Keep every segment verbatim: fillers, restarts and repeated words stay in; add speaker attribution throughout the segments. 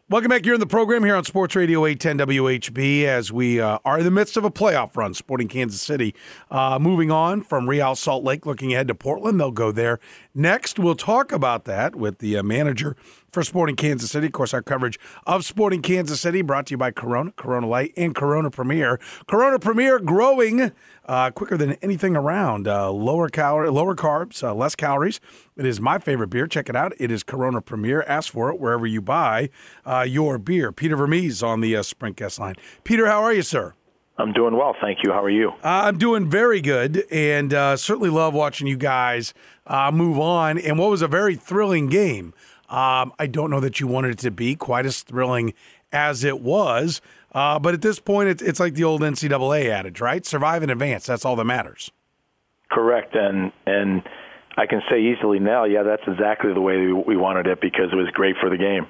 Speaker 1: Welcome back here in the program here on Sports Radio eight ten W H B as we uh, are in the midst of a playoff run. Sporting Kansas City uh, moving on from Real Salt Lake, looking ahead to Portland. They'll go there next. We'll talk about that with the uh, manager for Sporting Kansas City. Of course, our coverage of Sporting Kansas City brought to you by Corona, Corona Light, and Corona Premier. Corona Premier growing uh, quicker than anything around. Uh, lower calorie, lower carbs, uh, less calories. It is my favorite beer. Check it out. It is Corona Premier. Ask for it wherever you buy uh, your beer. Peter Vermees on the uh, Sprint guest line. Peter, how are you, sir?
Speaker 2: I'm doing well, thank you. How are you?
Speaker 1: Uh, I'm doing very good, and uh, certainly love watching you guys uh, move on. And what was a very thrilling game. Um, I don't know that you wanted it to be quite as thrilling as it was, uh, but at this point, it's, it's like the old N C double A adage, right? Survive in advance. That's all that matters.
Speaker 2: Correct, and and I can say easily now, yeah, that's exactly the way we wanted it because it was great for the game.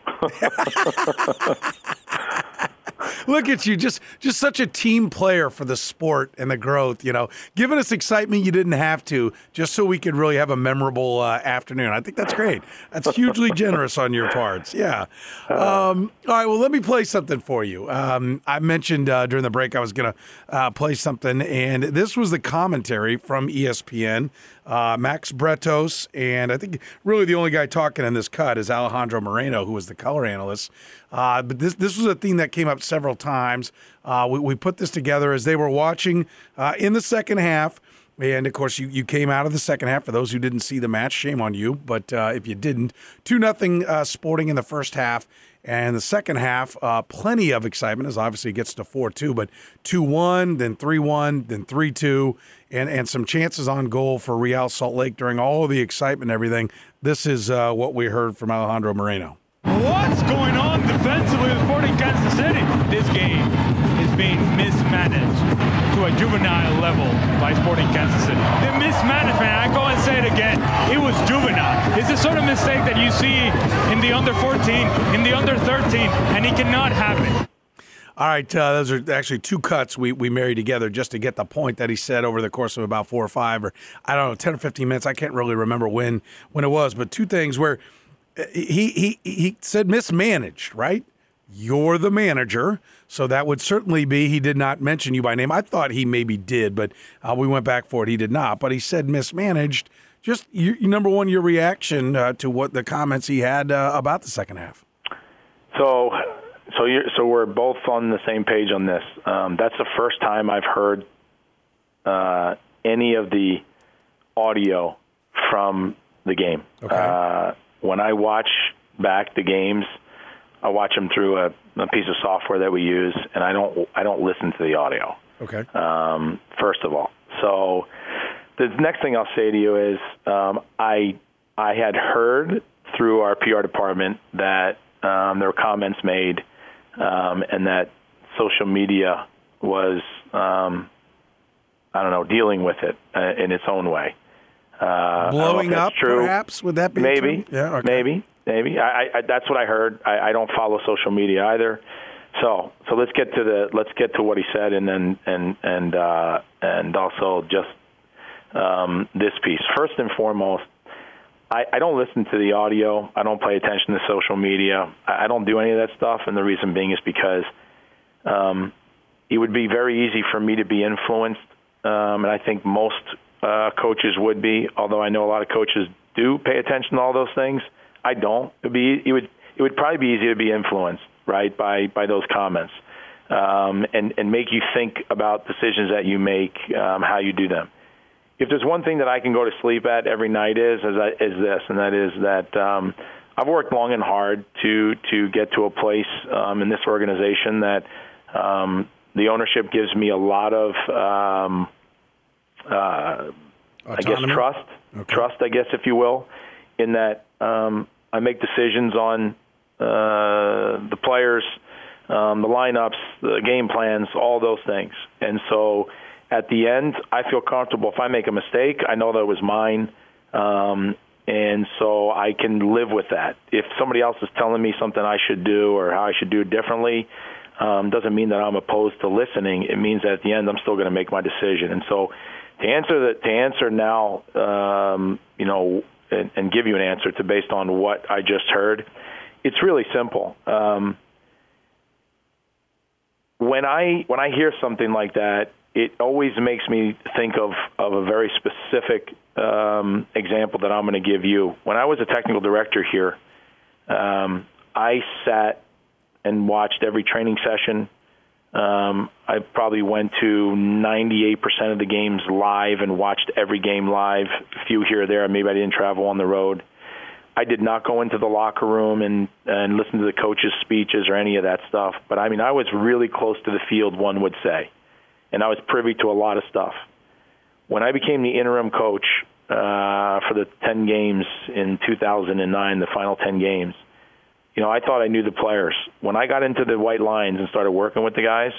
Speaker 1: Look at you, just just such a team player for the sport and the growth, you know, giving us excitement you didn't have to, just so we could really have a memorable uh, afternoon. I think that's great. That's hugely generous on your parts. Yeah. Um, all right, well, let me play something for you. Um, I mentioned uh, during the break I was going to uh, play something, and this was the commentary from E S P N. Uh, Max Bretos, and I think really the only guy talking in this cut is Alejandro Moreno, who was the color analyst. Uh, but this this was a theme that came up several times. Uh, we, we put this together as they were watching uh, in the second half. And, of course, you, you came out of the second half. For those who didn't see the match, shame on you. But uh, if you didn't, two nothing uh, Sporting in the first half. And the second half, uh, plenty of excitement as obviously it gets to four two. But two one, then three one, then three two, and, and some chances on goal for Real Salt Lake during all of the excitement and everything. This is uh, what we heard from Alejandro Moreno.
Speaker 3: What's going on defensively with Sporting Kansas City? This game is being mismanaged to a juvenile level by Sporting Kansas City. The mismanagement, I go and say it again, it was juvenile. It's the sort of mistake that you see in the under fourteen, in the under thirteen, and he cannot have it.
Speaker 1: All right, uh, those are actually two cuts we, we married together just to get the point that he said over the course of about four or five or, I don't know, ten or fifteen minutes. I can't really remember when when it was, but two things where he he he said mismanaged, right? You're the manager, so that would certainly be, he did not mention you by name. I thought he maybe did, but uh, we went back for it. He did not, but he said mismanaged. Just, you, number one, your reaction uh, to what the comments he had uh, about the second half.
Speaker 2: So so you're, so we're both on the same page on this. Um, that's the first time I've heard uh, any of the audio from the game.
Speaker 1: Okay.
Speaker 2: Uh, when I watch back the games, I watch them through a, a piece of software that we use, and I don't I don't listen to the audio.
Speaker 1: Okay.
Speaker 2: Um, first of all, so the next thing I'll say to you is um, I I had heard through our P R department that um, there were comments made, um, and that social media was um, I don't know dealing with it uh, in its own way. Uh,
Speaker 1: Blowing up,
Speaker 2: true.
Speaker 1: perhaps? Would that be
Speaker 2: maybe?
Speaker 1: True? Yeah. Okay.
Speaker 2: Maybe. Maybe I, I, that's what I heard. I, I don't follow social media either, so so let's get to the let's get to what he said, and then and and uh, and also just um, this piece. First and foremost, I, I don't listen to the audio. I don't pay attention to social media. I, I don't do any of that stuff, and the reason being is because um, it would be very easy for me to be influenced, um, and I think most uh, coaches would be. Although I know a lot of coaches do pay attention to all those things. I don't. It'd be, it would it would probably be easy to be influenced, right, by, by those comments, um, and and make you think about decisions that you make, um, how you do them. If there's one thing that I can go to sleep at every night is is, is this, and that is that um, I've worked long and hard to to get to a place um, in this organization that um, the ownership gives me a lot of, um, uh, I guess, trust, okay. trust, I guess, if you will, in that. Um, I make decisions on uh, the players, um, the lineups, the game plans, all those things. And so at the end, I feel comfortable. If I make a mistake, I know that it was mine, um, and so I can live with that. If somebody else is telling me something I should do or how I should do it differently, um, doesn't mean that I'm opposed to listening. It means that at the end, I'm still going to make my decision. And so to answer that, to answer now, um, you know, And, and give you an answer to based on what I just heard, it's really simple. Um, when I when I hear something like that, it always makes me think of, of a very specific um, example that I'm going to give you. When I was a technical director here, um, I sat and watched every training session. Um, I probably went to ninety-eight percent of the games live and watched every game live, a few here or there. Maybe I didn't travel on the road. I did not go into the locker room and, and listen to the coaches' speeches or any of that stuff. But, I mean, I was really close to the field, one would say, and I was privy to a lot of stuff. When I became the interim coach uh, for the ten games in two thousand nine, the final ten games, you know, I thought I knew the players. When I got into the white lines and started working with the guys,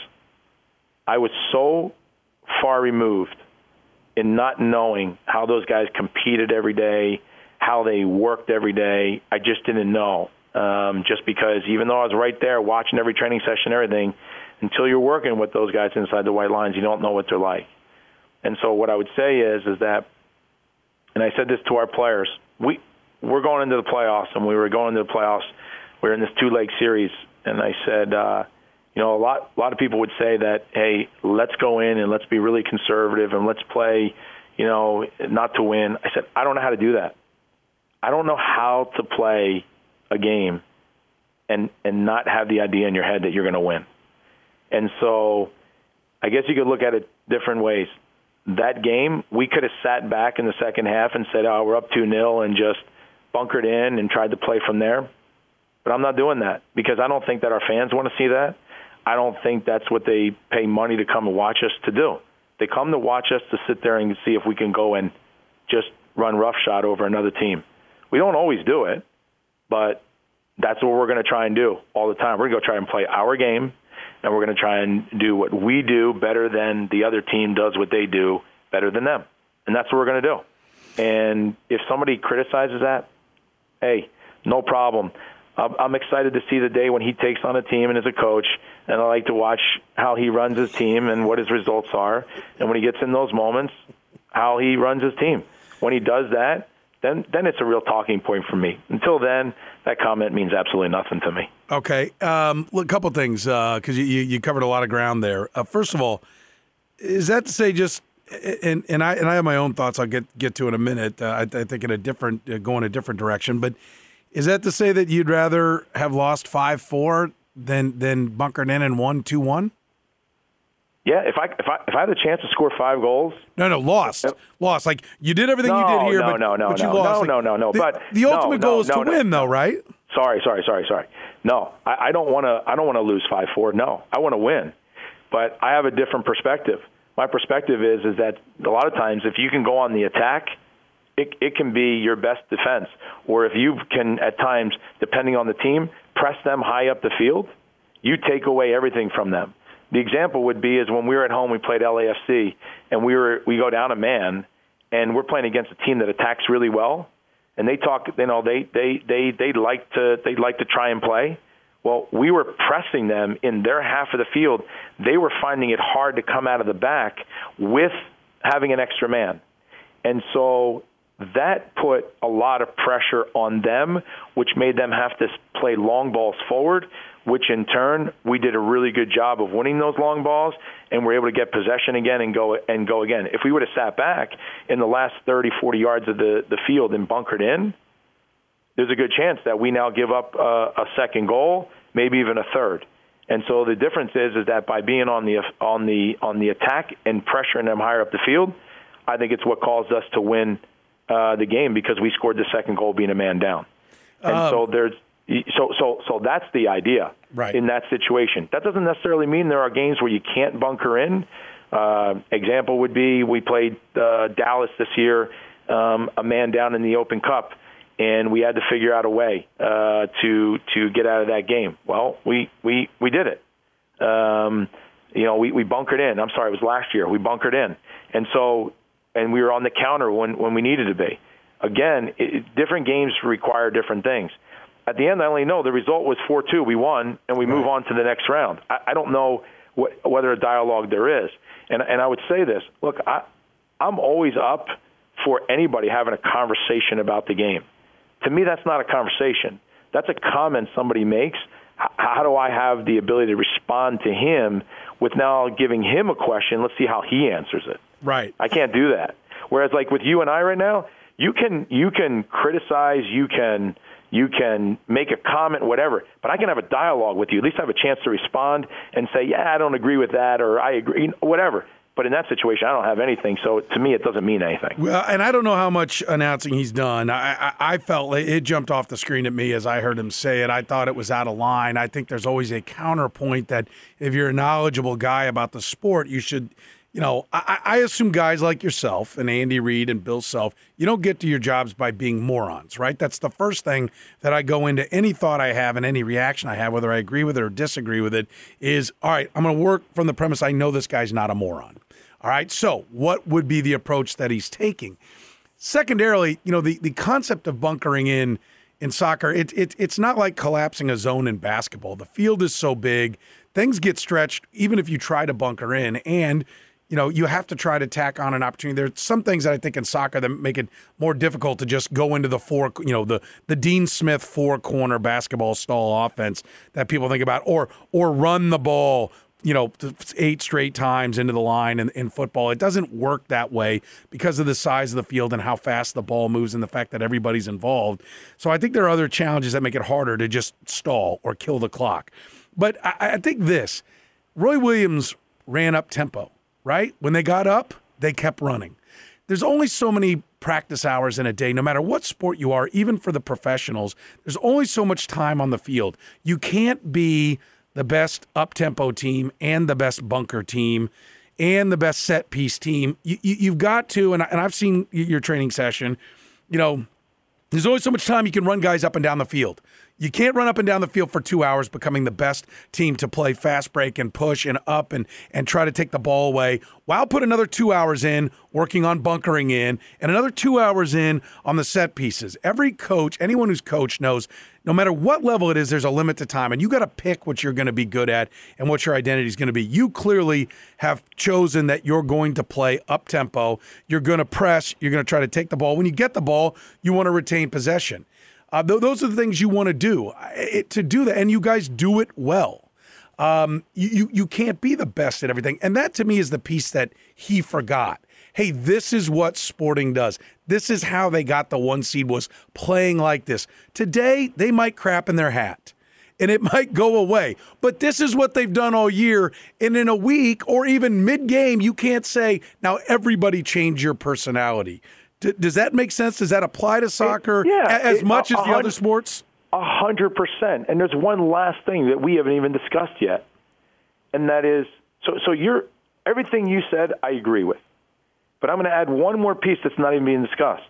Speaker 2: I was so far removed in not knowing how those guys competed every day, how they worked every day. I just didn't know. Um, just because even though I was right there watching every training session and everything, until you're working with those guys inside the white lines, you don't know what they're like. And so what I would say is, is that, and I said this to our players, we, we're going into the playoffs, and we were going into the playoffs. We were in this two-leg series, and I said, uh, you know, a lot, a lot of people would say that, hey, let's go in and let's be really conservative and let's play, you know, not to win. I said, I don't know how to do that. I don't know how to play a game and and not have the idea in your head that you're going to win. And so I guess you could look at it different ways. That game, we could have sat back in the second half and said, oh, we're up two nil and just bunkered in and tried to play from there. But I'm not doing that because I don't think that our fans want to see that. I don't think that's what they pay money to come and watch us to do. They come to watch us to sit there and see if we can go and just run roughshod over another team. We don't always do it, but that's what we're going to try and do all the time. We're going to go try and play our game, and we're going to try and do what we do better than the other team does what they do better than them. And that's what we're going to do. And if somebody criticizes that, hey, no problem. I'm excited to see the day when he takes on a team and is a coach, and I like to watch how he runs his team and what his results are, and when he gets in those moments, how he runs his team. When he does that, then then it's a real talking point for me. Until then, that comment means absolutely nothing to me.
Speaker 1: Okay. Um, a couple things, because uh, you, you covered a lot of ground there. Uh, first of all, is that to say just and and I and I have my own thoughts I'll get get to in a minute. Uh, I, I think in a different uh, go in a different direction, but is that to say that you'd rather have lost five four than than bunkered in and won two one?
Speaker 2: Yeah, if I if I if I had a chance to score five goals.
Speaker 1: No, no, lost, yep. lost. Like you did everything
Speaker 2: no,
Speaker 1: you did here,
Speaker 2: no,
Speaker 1: but,
Speaker 2: no, no,
Speaker 1: but you
Speaker 2: no,
Speaker 1: lost.
Speaker 2: no,
Speaker 1: like,
Speaker 2: no, no, no.
Speaker 1: The,
Speaker 2: but
Speaker 1: the ultimate
Speaker 2: no,
Speaker 1: goal
Speaker 2: no,
Speaker 1: is
Speaker 2: no,
Speaker 1: to
Speaker 2: no.
Speaker 1: win, though, right?
Speaker 2: Sorry, sorry, sorry, sorry. No, I, I don't want to. I don't want to lose five four. No, I want to win, but I have a different perspective. My perspective is is that a lot of times if you can go on the attack, it it can be your best defense. Or if you can at times, depending on the team, press them high up the field, you take away everything from them. The example would be is when we were at home, we played L A F C, and we were we go down a man, and we're playing against a team that attacks really well, and they talk, you know, they they they they like to they like to try and play. Well, we were pressing them in their half of the field. They were finding it hard to come out of the back with having an extra man, and so that put a lot of pressure on them, which made them have to play long balls forward, which in turn we did a really good job of winning those long balls, and we're able to get possession again and go and go again. If we would have sat back in the last thirty, forty yards of the, the field and bunkered in, there's a good chance that we now give up a, a second goal, maybe even a third. And so the difference is is that by being on the on the on the attack and pressuring them higher up the field, I think it's what caused us to win uh, the game because we scored the second goal being a man down. And um, so there's So, so, so that's the idea
Speaker 1: right.
Speaker 2: in that situation. That doesn't necessarily mean there are games where you can't bunker in. Uh, example would be we played uh, Dallas this year, um, a man down in the Open Cup, and we had to figure out a way uh, to to get out of that game. Well, we we we did it. Um, you know, we, we bunkered in. I'm sorry, it was last year. We bunkered in, and so and we were on the counter when when we needed to be. Again, it, different games require different things. At the end, I only know the result was four two. We won, and we right. move on to the next round. I, I don't know what, whether a dialogue there is. And, and I would say this. Look, I, I'm always up for anybody having a conversation about the game. To me, that's not a conversation. That's a comment somebody makes how do I have the ability to respond to him with now giving him a question? Let's see how he answers it.
Speaker 1: Right.
Speaker 2: I can't do that. Whereas, like with you and I right now, you can you can criticize, you can you can make a comment, whatever. But I can have a dialogue with you. At least I have a chance to respond and say, yeah, I don't agree with that, or I agree, whatever. But in that situation, I don't have anything. So to me, it doesn't mean anything.
Speaker 1: Well, and I don't know how much announcing he's done. I, I, I felt it jumped off the screen at me as I heard him say it. I thought it was out of line. I think there's always a counterpoint that if you're a knowledgeable guy about the sport, you should, you know, I, I assume guys like yourself and Andy Reid and Bill Self, you don't get to your jobs by being morons, right? That's the first thing that I go into any thought I have and any reaction I have, whether I agree with it or disagree with it, is, all right, I'm going to work from the premise I know this guy's not a moron. All right, so what would be the approach that he's taking? Secondarily, you know, the, the concept of bunkering in in soccer, it, it, it's not like collapsing a zone in basketball. The field is so big, things get stretched even if you try to bunker in, and, you know, you have to try to tack on an opportunity. There's some things that I think in soccer that make it more difficult to just go into the four, you know, the, the Dean Smith four-corner basketball stall offense that people think about, or or run the ball, you know, eight straight times into the line in, in football. It doesn't work that way because of the size of the field and how fast the ball moves and the fact that everybody's involved. So I think there are other challenges that make it harder to just stall or kill the clock. But I, I think this, Roy Williams ran up tempo, right? When they got up, they kept running. There's only so many practice hours in a day, no matter what sport you are, even for the professionals. There's only so much time on the field. You can't be the best up-tempo team and the best bunker team and the best set-piece team. You, you, you've got to, and, I, and I've seen your training session, you know, there's only so much time you can run guys up and down the field. You can't run up and down the field for two hours becoming the best team to play fast break and push and up and, and try to take the ball away, while put another two hours in working on bunkering in and another two hours in on the set pieces. Every coach, anyone who's coached knows no matter what level it is, there's a limit to time, and you got to pick what you're going to be good at and what your identity is going to be. You clearly have chosen that you're going to play up-tempo. You're going to press. You're going to try to take the ball. When you get the ball, you want to retain possession. Uh, th- those are the things you want to do. It, to do that, and you guys do it well. Um, you, you you can't be the best at everything, and that to me is the piece that he forgot. Hey, this is what Sporting does. This is how they got the one seed, was playing like this. Today, they might crap in their hat, and it might go away. But this is what they've done all year, and in a week or even mid-game, you can't say, now everybody change your personality. D- does that make sense? Does that apply to soccer
Speaker 2: it, yeah,
Speaker 1: as
Speaker 2: it,
Speaker 1: much
Speaker 2: a,
Speaker 1: as the other sports?
Speaker 2: A hundred percent. And there's one last thing that we haven't even discussed yet, and that is, so so you're everything you said, I agree with. But I'm going to add one more piece that's not even being discussed.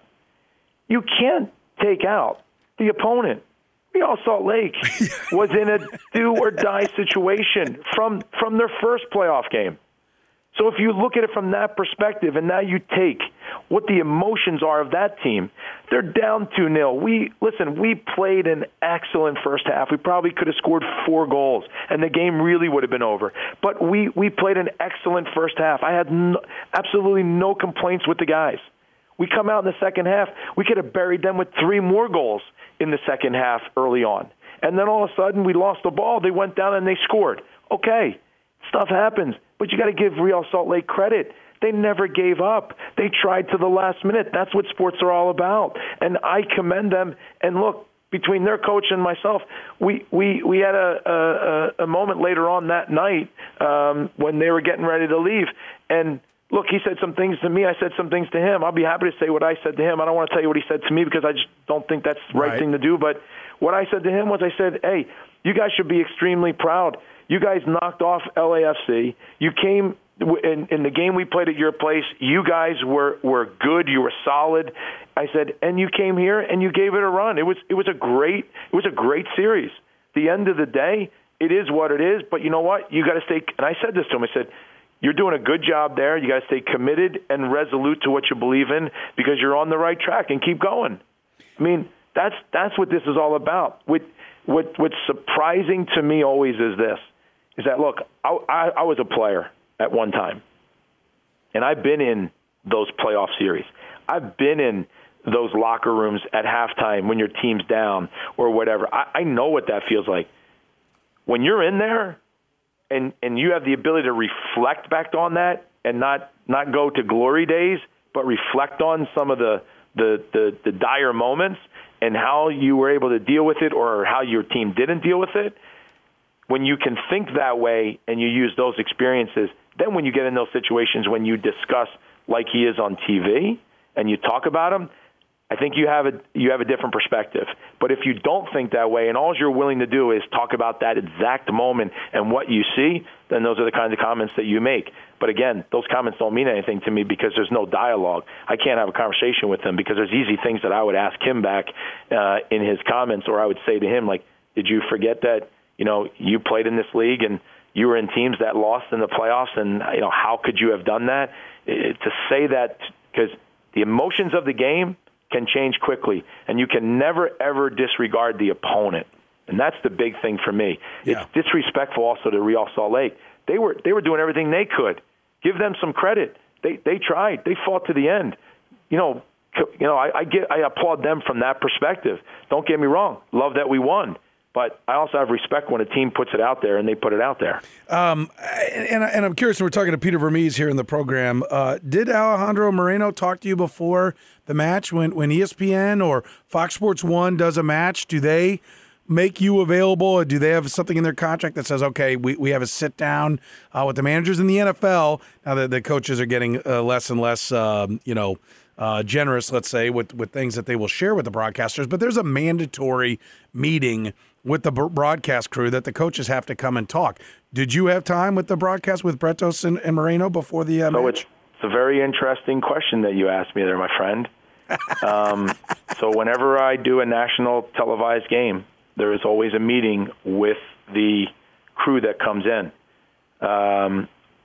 Speaker 2: You can't take out the opponent. Real Salt Lake was in a do-or-die situation from from their first playoff game. So if you look at it from that perspective, and now you take what the emotions are of that team, they're down two nil. We listen, we played an excellent first half. We probably could have scored four goals, and the game really would have been over. But we, we played an excellent first half. I had no, absolutely no complaints with the guys. We come out in the second half, we could have buried them with three more goals in the second half early on. And then all of a sudden, we lost the ball. They went down and they scored. Okay, stuff happens. But you got to give Real Salt Lake credit. They never gave up. They tried to the last minute. That's what sports are all about. And I commend them. And look, between their coach and myself, we we, we had a, a, a moment later on that night um, when they were getting ready to leave. And look, he said some things to me. I said some things to him. I'll be happy to say what I said to him. I don't want to tell you what he said to me because I just don't think that's the right, right thing to do. But what I said to him was I said, hey, you guys should be extremely proud. You guys knocked off L A F C. You came in, in the game we played at your place. You guys were, were good. You were solid. I said, and you came here and you gave it a run. It was it was a great it was a great series. The end of the day, it is what it is. But you know what? You got to stay. And I said this to him. I said, you're doing a good job there. You got to stay committed and resolute to what you believe in because you're on the right track and keep going. I mean, that's that's what this is all about. What what what's surprising to me always is this. Is that, look, I, I, I was a player at one time, and I've been in those playoff series. I've been in those locker rooms at halftime when your team's down or whatever. I, I know what that feels like. when you're in there and, and you have the ability to reflect back on that and not, not go to glory days, but reflect on some of the, the, the, the dire moments and how you were able to deal with it or how your team didn't deal with it, when you can think that way and you use those experiences, then when you get in those situations when you discuss like he is on T V and you talk about him, I think you have a you have a different perspective. But if you don't think that way and all you're willing to do is talk about that exact moment and what you see, then those are the kinds of comments that you make. But again, those comments don't mean anything to me because there's no dialogue. I can't have a conversation with him because there's easy things that I would ask him back uh, in his comments, or I would say to him, like, did you forget that, you know, you played in this league and you were in teams that lost in the playoffs, and, you know, how could you have done that? It, to say that, because the emotions of the game can change quickly, and you can never, ever disregard the opponent. And that's the big thing for me. Yeah. It's disrespectful also to Real Salt Lake. They were they were doing everything they could. Give them some credit. They they tried. They fought to the end. You know, you know, I, I get I applaud them from that perspective. Don't get me wrong. Love that we won. But I also have respect when a team puts it out there and they put it out there.
Speaker 1: Um, and, and I'm curious, we're talking to Peter Vermes here in the program. Uh, did Alejandro Moreno talk to you before the match when, when E S P N or Fox Sports one does a match? Do they make you available, or do they have something in their contract that says, okay, we, we have a sit down uh, with the managers in the N F L? Now that the coaches are getting uh, less and less, um, you know, Uh, generous, let's say, with, with things that they will share with the broadcasters. But there's a mandatory meeting with the broadcast crew that the coaches have to come and talk. Did you have time with the broadcast with Bretos and, and Moreno before the uh,
Speaker 2: so
Speaker 1: match?
Speaker 2: It's, it's a very interesting question that you asked me there, my friend. um, so whenever I do a national televised game, there is always a meeting with the crew that comes in. Um,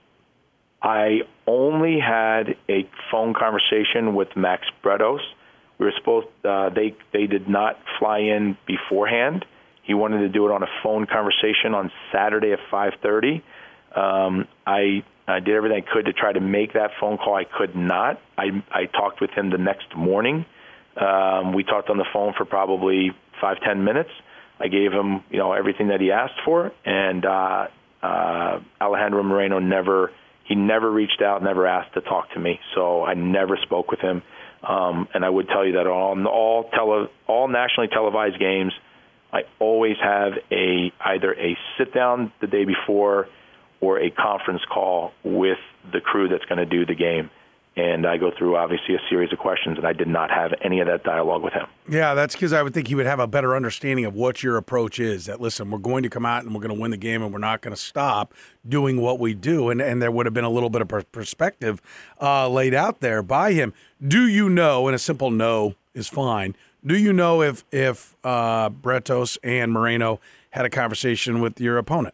Speaker 2: I only had a phone conversation with Max Bretos. We were supposed uh, they they did not fly in beforehand. He wanted to do it on a phone conversation on Saturday at five thirty. Um, I I did everything I could to try to make that phone call. I could not. I I talked with him the next morning. Um, we talked on the phone for probably five ten minutes. I gave him you know everything that he asked for, and uh, uh, Alejandro Moreno never. He never reached out, never asked to talk to me, so I never spoke with him. Um, and I would tell you that on all tele, all nationally televised games, I always have a either a sit down the day before or a conference call with the crew that's going to do the game. And I go through, obviously, a series of questions, and I did not have any of that dialogue with him.
Speaker 1: Yeah, that's because I would think he would have a better understanding of what your approach is. That, listen, we're going to come out and we're going to win the game, and we're not going to stop doing what we do. And, and there would have been a little bit of perspective uh, laid out there by him. Do you know, and a simple no is fine, do you know if, if uh, Bretos and Moreno had a conversation with your opponent?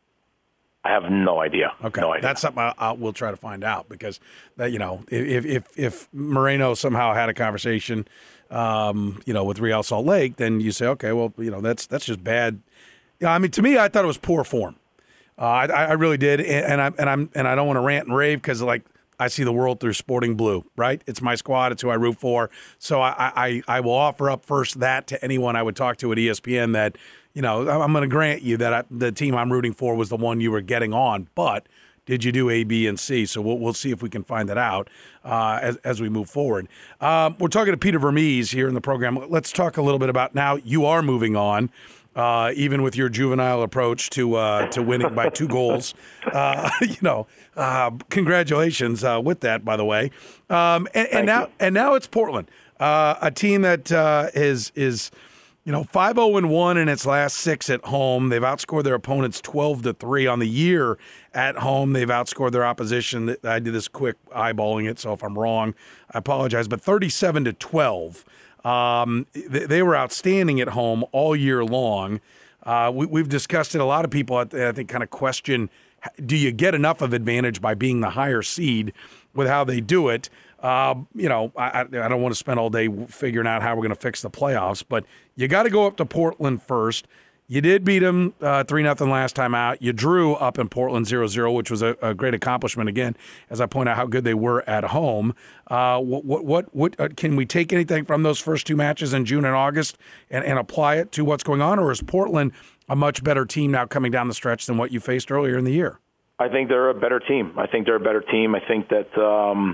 Speaker 2: I have no idea.
Speaker 1: Okay,
Speaker 2: no idea.
Speaker 1: That's something I, I will try to find out, because that you know if if if Moreno somehow had a conversation, um, you know, with Real Salt Lake, then you say, okay, well, you know, that's that's just bad. Yeah, I mean, to me, I thought it was poor form. Uh, I I really did, and, and I and I'm and I don't want to rant and rave because like I see the world through Sporting Blue, right? It's my squad. It's who I root for. So I I I will offer up first that to anyone I would talk to at E S P N that. You know, I'm going to grant you that I, the team I'm rooting for was the one you were getting on, but did you do A, B, and C? So we'll we'll see if we can find that out uh, as as we move forward. Um, we're talking to Peter Vermes here in the program. Let's talk a little bit about now you are moving on, uh, even with your juvenile approach to uh, to winning by two goals. Uh, you know, uh, congratulations uh, with that, by the way. Um, and, and now
Speaker 2: you.
Speaker 1: and now it's Portland, uh, a team that uh, is is. You know, five oh and one in its last six at home. They've outscored their opponents twelve to three on the year at home. They've outscored their opposition. I did this quick eyeballing it, so if I'm wrong, I apologize. But thirty-seven to twelve. Um, they, they were outstanding at home all year long. Uh, we, we've discussed it. A lot of people, I think, kind of question, do you get enough of advantage by being the higher seed with how they do it? Uh, you know, I, I don't want to spend all day figuring out how we're going to fix the playoffs, but you got to go up to Portland first. You did beat them uh, three nothing last time out. You drew up in Portland zero zero, which was a, a great accomplishment, again, as I point out how good they were at home. Uh, what what what, what uh, can we take anything from those first two matches in June and August and, and apply it to what's going on, or is Portland a much better team now coming down the stretch than what you faced earlier in the year.
Speaker 2: I think they're a better team. I think they're a better team. I think that um,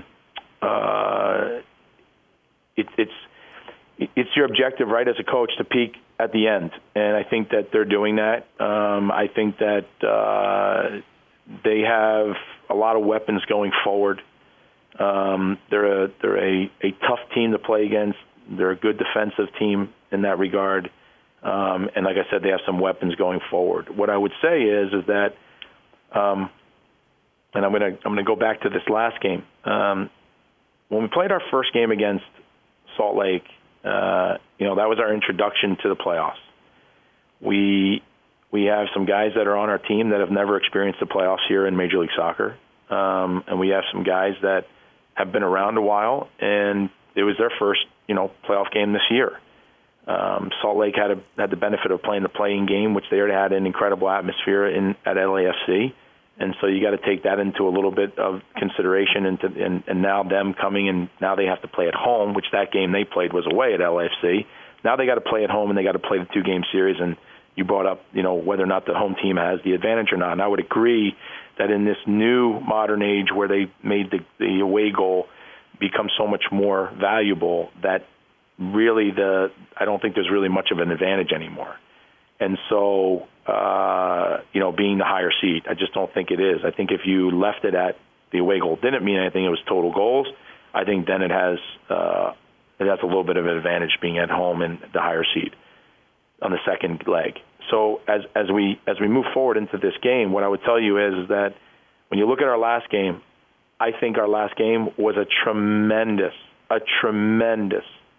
Speaker 2: uh, it, it's it's your objective, right, as a coach, to peak at the end, and I think that they're doing that. Um, I think that uh, they have a lot of weapons going forward. Um, they're a they're a, a tough team to play against. They're a good defensive team in that regard, um, and like I said, they have some weapons going forward. What I would say is is that. Um, and I'm going to I'm going to go back to this last game. Um, when we played our first game against Salt Lake, uh, you know, that was our introduction to the playoffs. We we have some guys that are on our team that have never experienced the playoffs here in Major League Soccer, um, and we have some guys that have been around a while, and it was their first, you know, playoff game this year. Um, Salt Lake had a, had the benefit of playing the playing game, which they already had an incredible atmosphere in at L A F C, and so you got to take that into a little bit of consideration. Into and, and now them coming and now they have to play at home, which that game they played was away at L A F C. Now they got to play at home and they got to play the two game series. And you brought up, you know, whether or not the home team has the advantage or not. And I would agree that in this new modern age where they made the, the away goal become so much more valuable, that really the I don't think there's really much of an advantage anymore. And so, uh, you know, being the higher seed, I just don't think it is. I think if you left it at the away goal didn't mean anything, it was total goals, I think then it has uh, it has a little bit of an advantage being at home and the higher seed on the second leg. So as as we as we move forward into this game, what I would tell you is, is that when you look at our last game, I think our last game was a tremendous, a tremendous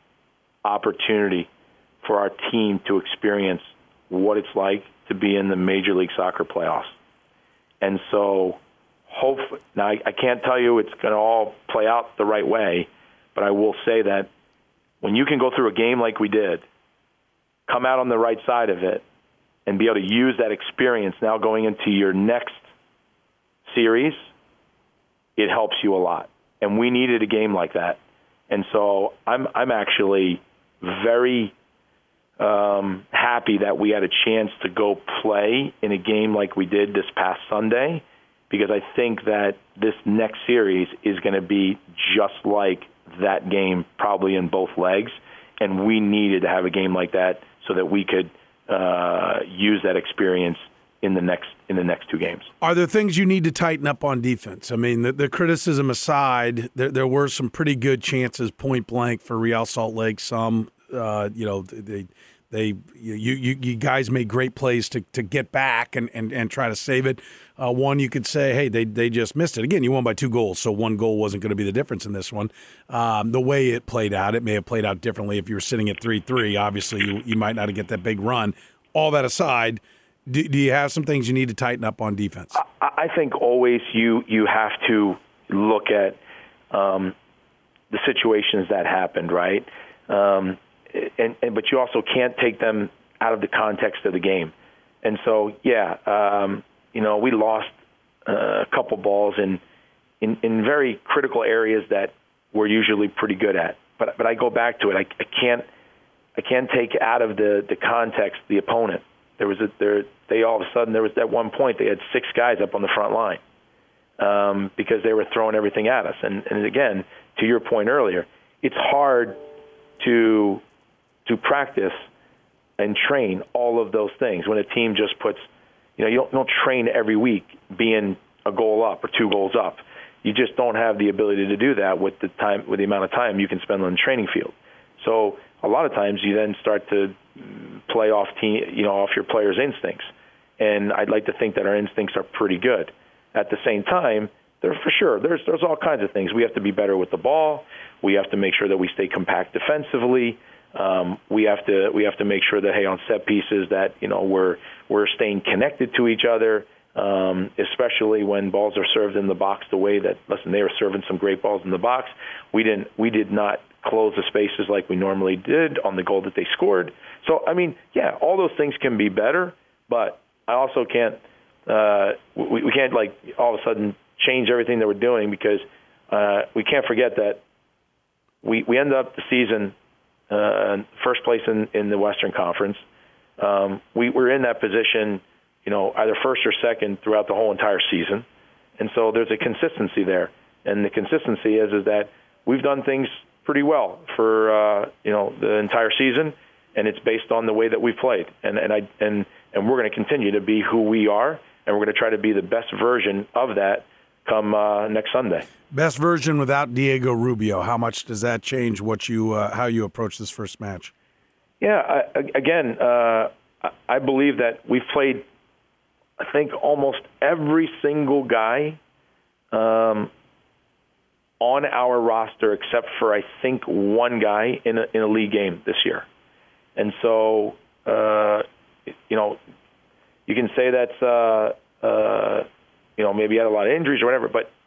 Speaker 2: opportunity for our team to experience what it's like to be in the Major League Soccer playoffs. And so, hopefully, now I, I can't tell you it's going to all play out the right way, but I will say that when you can go through a game like we did, come out on the right side of it, and be able to use that experience now going into your next series, it helps you a lot. And we needed a game like that. And so I'm I'm actually very um, happy that we had a chance to go play in a game like we did this past Sunday, because I think that this next series is going to be just like that game, probably in both legs. And we needed to have a game like that so that we could uh, use that experience in the next in the next two games.
Speaker 1: Are there things you need to tighten up on defense? I mean, the, the criticism aside, there, there were some pretty good chances, point blank, for Real Salt Lake. Some, uh, you know, they they you, you you guys made great plays to, to get back and, and, and try to save it. Uh, one, you could say, hey, they they just missed it. Again, you won by two goals, so one goal wasn't going to be the difference in this one. Um, the way it played out, it may have played out differently if you were sitting at three three. Obviously, you, you might not have get that big run. All that aside, Do, do you have some things you need to tighten up on defense?
Speaker 2: I, I think always you you have to look at um, the situations that happened, right? Um, and, and but you also can't take them out of the context of the game. And so, yeah, um, you know, we lost uh, a couple balls in, in in very critical areas that we're usually pretty good at. But but I go back to it. I, I can't I can't take out of the, the context the opponent. There was a there. They all of a sudden there was at one point they had six guys up on the front line um, because they were throwing everything at us. And, and again, to your point earlier, it's hard to to practice and train all of those things when a team just puts, you know, you don't, you don't train every week being a goal up or two goals up. You just don't have the ability to do that with the time with the amount of time you can spend on the training field. So a lot of times you then start to play off team, you know, off your players' instincts. And I'd like to think that our instincts are pretty good. At the same time, there for sure there's there's all kinds of things. We have to be better with the ball. We have to make sure that we stay compact defensively. Um, we have to we have to make sure that hey, on set pieces that you know we're we're staying connected to each other, um, especially when balls are served in the box the way that listen they were serving some great balls in the box. We didn't we did not close the spaces like we normally did on the goal that they scored. So I mean, yeah, all those things can be better, but I also can't uh, we, we can't like all of a sudden change everything that we're doing because uh, we can't forget that we we end up the season uh, first place in, in the Western Conference. um, we were in that position, you know, either first or second throughout the whole entire season. And so there's a consistency there. And the consistency is, is that we've done things pretty well for, uh, you know, the entire season, and it's based on the way that we've played. And, and, I, and, and we're going to continue to be who we are, and we're going to try to be the best version of that come uh, next Sunday.
Speaker 1: Best version without Diego Rubio. How much does that change what you uh, how you approach this first match?
Speaker 2: Yeah, I, again, uh, I believe that we've played, I think, almost every single guy um, on our roster except for, I think, one guy in a, in a league game this year. And so, uh, you know, you can say that's, uh, uh, you know, maybe he had a lot of injuries or whatever, but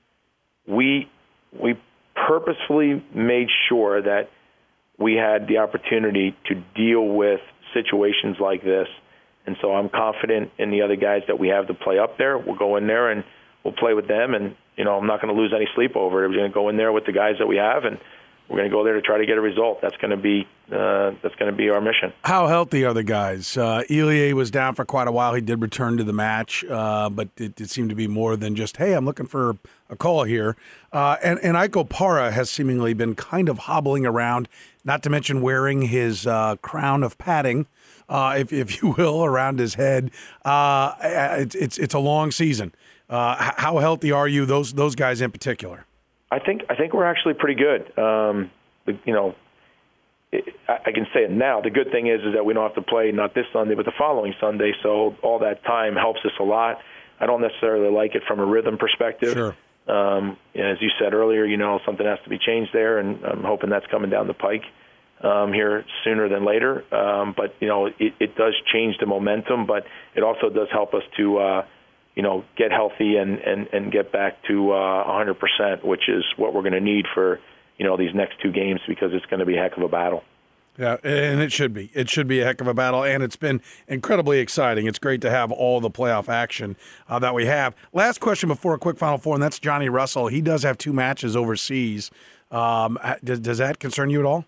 Speaker 2: we we purposefully made sure that we had the opportunity to deal with situations like this. And so I'm confident in the other guys that we have to play up there. We'll go in there and we'll play with them. And, you know, I'm not going to lose any sleep over it. We're going to go in there with the guys that we have, and we're going to go there to try to get a result. That's going to be uh, that's going to be our mission.
Speaker 1: How healthy are the guys? Uh, Elie was down for quite a while. He did return to the match, uh, but it, it seemed to be more than just, hey, I'm looking for a call here. Uh, and, and Ike Opara has seemingly been kind of hobbling around, not to mention wearing his uh, crown of padding, uh, if, if you will, around his head. Uh, it's, it's, it's a long season. Uh, how healthy are you, those those guys in particular?
Speaker 2: I think I think we're actually pretty good. Um, you know, it, I can say it now. The good thing is is that we don't have to play not this Sunday but the following Sunday, so all that time helps us a lot. I don't necessarily like it from a rhythm perspective.
Speaker 1: Sure.
Speaker 2: Um, as you said earlier, you know, something has to be changed there, and I'm hoping that's coming down the pike um, here sooner than later. Um, but, you know, it, it does change the momentum, but it also does help us to uh, – you know, get healthy and, and, and get back to uh, one hundred percent, which is what we're going to need for, you know, these next two games, because it's going to be a heck of a battle.
Speaker 1: Yeah, and it should be. It should be a heck of a battle, and it's been incredibly exciting. It's great to have all the playoff action uh, that we have. Last question before a quick Final Four, and that's Johnny Russell. He does have two matches overseas. Um, does, does that concern you at all?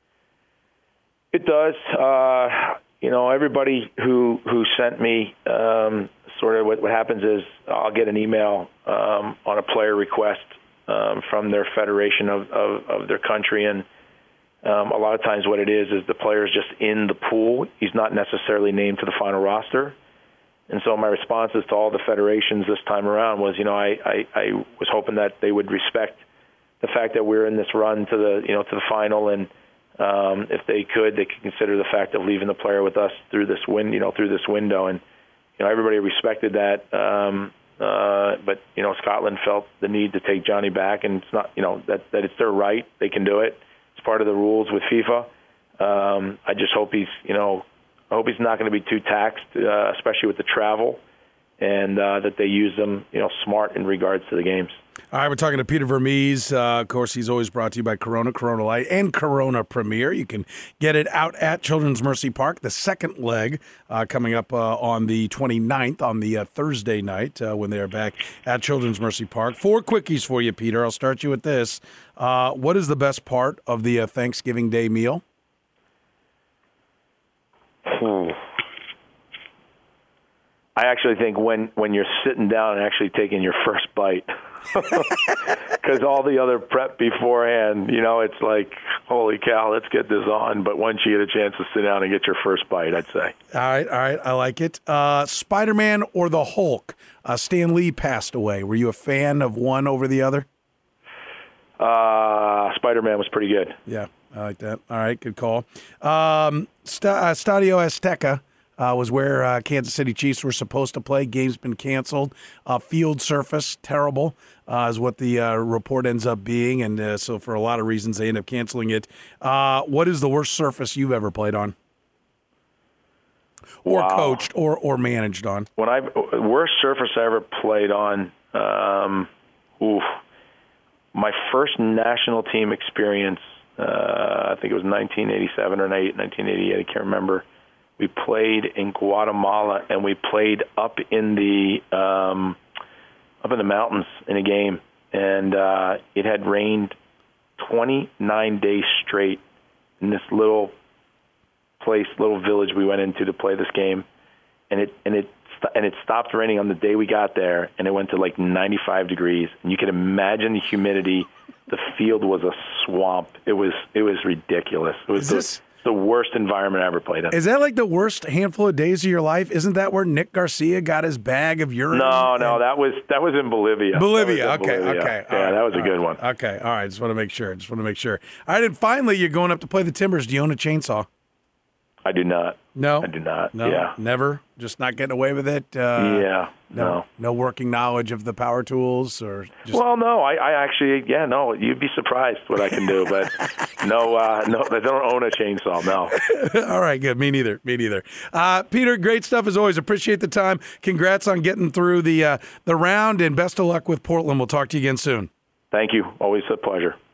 Speaker 2: It does. Uh, you know, everybody who, who sent me um, – sort of what, what happens is I'll get an email um, on a player request um, from their federation of, of, of their country, and um, a lot of times what it is is the player's just in the pool. He's not necessarily named to the final roster. And so my responses to all the federations this time around was, you know, I, I, I was hoping that they would respect the fact that we're in this run to the, you know, to the final, and um, if they could, they could consider the fact of leaving the player with us through this win, you know, through this window. And you know, everybody respected that, um, uh, but you know, Scotland felt the need to take Johnny back, and it's not, you know, that that it's their right; they can do it. It's part of the rules with FIFA. Um, I just hope he's, you know, I hope he's not going to be too taxed, uh, especially with the travel, and uh, that they use them, you know, smart in regards to the games.
Speaker 1: All right, we're talking to Peter Vermes. Uh, of course, he's always brought to you by Corona, Corona Light, and Corona Premier. You can get it out at Children's Mercy Park. The second leg uh, coming up uh, on the twenty-ninth, on the uh, Thursday night uh, when they are back at Children's Mercy Park. Four quickies for you, Peter. I'll start you with this. Uh, what is the best part of the uh, Thanksgiving Day meal?
Speaker 2: Hmm. I actually think when, when you're sitting down and actually taking your first bite, because all the other prep beforehand, you know, it's like, holy cow, let's get this on. But once you get a chance to sit down and get your first bite, I'd say.
Speaker 1: All right, all right, I like it. Uh, Spider-Man or the Hulk? Uh, Stan Lee passed away. Were you a fan of one over the other?
Speaker 2: Uh, Spider-Man was pretty good.
Speaker 1: Yeah, I like that. All right, good call. Um, St- uh, Stadio Azteca. Uh, was where uh, Kansas City Chiefs were supposed to play. Game's been canceled. Uh, field surface, terrible, uh, is what the uh, report ends up being. And uh, so for a lot of reasons, they end up canceling it. Uh, what is the worst surface you've ever played on? Or
Speaker 2: wow.
Speaker 1: coached or, or managed on?
Speaker 2: When I worst surface I ever played on, um, oof, my first national team experience, uh, I think it was nineteen eighty-seven or nineteen eighty-eight, I can't remember. We played in Guatemala, and we played up in the um, up in the mountains in a game, and uh, it had rained twenty-nine days straight in this little place, little village we went into to play this game, and it and it and it stopped raining on the day we got there, and it went to like ninety-five degrees, and you can imagine the humidity. The field was a swamp. It was it was ridiculous. It was
Speaker 1: this,
Speaker 2: the, the worst environment I ever played in.
Speaker 1: Is that like the worst handful of days of your life? Isn't that where Nick Garcia got his bag of urine?
Speaker 2: No, no, that was that was in Bolivia.
Speaker 1: Bolivia,
Speaker 2: in
Speaker 1: okay,
Speaker 2: Bolivia.
Speaker 1: okay.
Speaker 2: Yeah,
Speaker 1: right,
Speaker 2: that was a good
Speaker 1: right.
Speaker 2: one.
Speaker 1: Okay, all right. Just want to make sure. Just want to make sure. All right, and finally, you're going up to play the Timbers. Do you own a chainsaw?
Speaker 2: I do not.
Speaker 1: No,
Speaker 2: I do not.
Speaker 1: No,
Speaker 2: yeah,
Speaker 1: never. Just not getting away with it. Uh,
Speaker 2: yeah,
Speaker 1: no,
Speaker 2: no,
Speaker 1: no working knowledge of the power tools, or just...
Speaker 2: well, no. I, I actually, yeah, no. You'd be surprised what I can do, but no, uh, no. I don't own a chainsaw. No.
Speaker 1: All right, good. Me neither. Me neither. Uh, Peter, great stuff as always. Appreciate the time. Congrats on getting through the uh, the round, and best of luck with Portland. We'll talk to you again soon.
Speaker 2: Thank you. Always a pleasure.